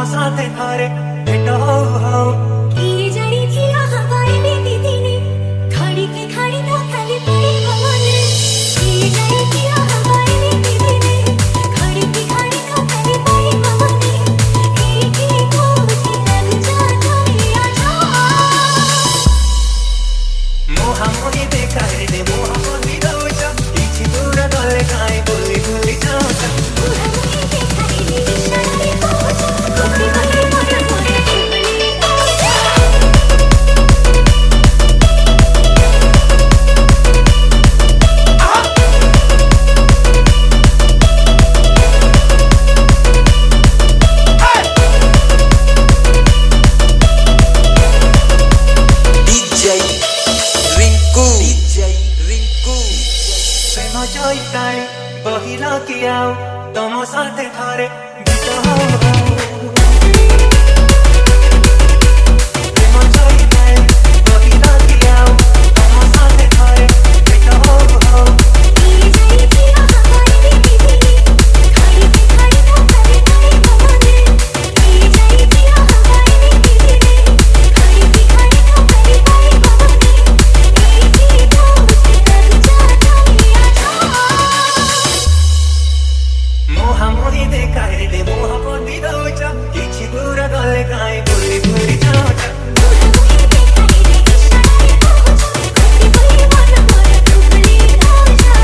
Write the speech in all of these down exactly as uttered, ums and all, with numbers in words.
तम साथे थारे भेट हो हो किए जानी थिया हवाई बीती दिने खड़ी के खड़ी तो खाली पड़ी भवने किए जानी थिया हवाई बीती दिने खड़ी के खड़ी तो खाली पड़ी भवने एक ही को मुझे लग जाता या जा मोहा मोही देखा है दे मोहा मोही रोजा इछि दूर गले काई बोली भूली जाओ मोहा मोही देखा है दे इशारे पहुंचा कोई कोई मोरा मोरा बोली पहुंचा जोईताई बहिला किया तम साथे थारे भेट हो हो प्रेम जोईताई बहिला किया तम साथे थारे भेट हो हो किए जानी थिया हवाई बीती दिने खड़ी के खड़ी तो खाली पड़ी भवने किए जानी थिया हवाई बीती दिने खड़ी के खड़ी तो खाली पड़ी भवने एक ही को मुझे लग जाता या जा मोहा मोही देखा है दे मोहा मोही रोजा इछि दूर गले काई बोली भूली जाओ मोहा मोही देखा है दे इशारे पहुंचा कोई कोई मोरा मोरा बोली पहुंचा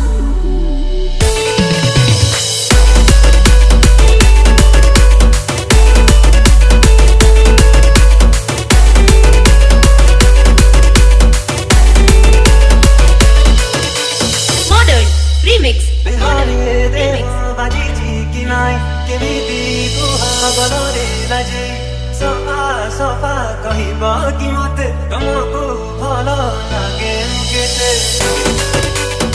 Modern Remix बिहारी दे बाजी जी की नाई केमिति गुहा गलोरे लाजे सफा सफा कहिबा कि मते तमको भलो लागे केते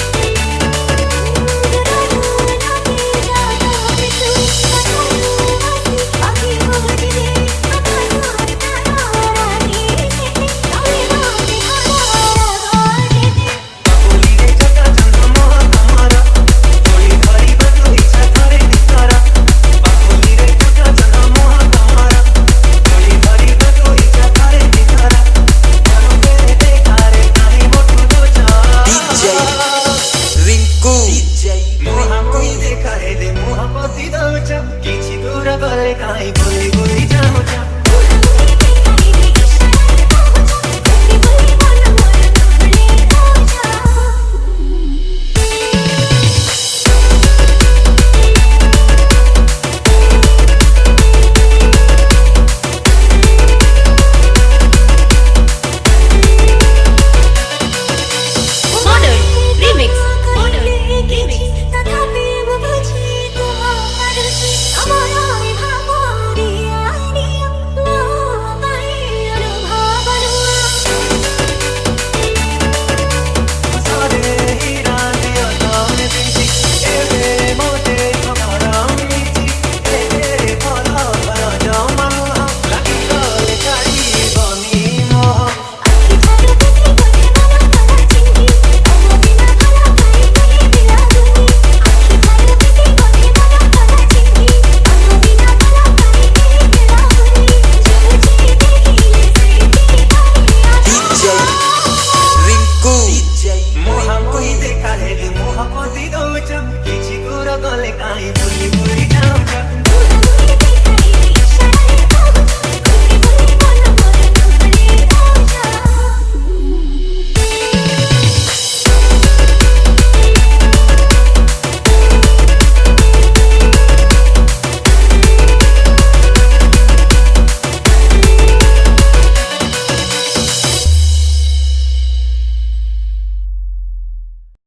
बोली रे जटा चंद मोह तुम्हारा बोली धरी बतु इच्छा थारे दिसारा बोली रे जटा चंद मोह तुम्हारा बोली धरी बतु इच्छा थारे दिसारा मनो पे देखा रे काहे मोटू दोचा रिंकू डीजे मोहा मोही देखा है दे मोहा पति दोचा किछि दूर गले काहे बोली बोली जाओ जा मोहा मोही देखा है दे इशारे पहुंचा कोई कोई मोरा मोरा बोली पहुंचा Modern Remix Modern Remix तथापि वो बुझी तुम्हारे से हमारा भावरिया निया लो पाए अनुभव सारे हीरा दिया तौने बिंती एवे मोटे हमारा मिची एवे फला फला जाओ मनुहा लगी गले काई बनी मोह आखी छाड़ बसी कोने मामा कला चिंगी अमो बिना भला पाए नहीं दिला दूंगी आखी छाड़ बसी कोने मामा कला चिंगी अमो बिना भला पाए नहीं दिला दूंगी तुझे देखिए से पाए डीजे रिंकू डीजे मोहा मोही देखा है दे मोहा पति दोचा किछि दूर गले काई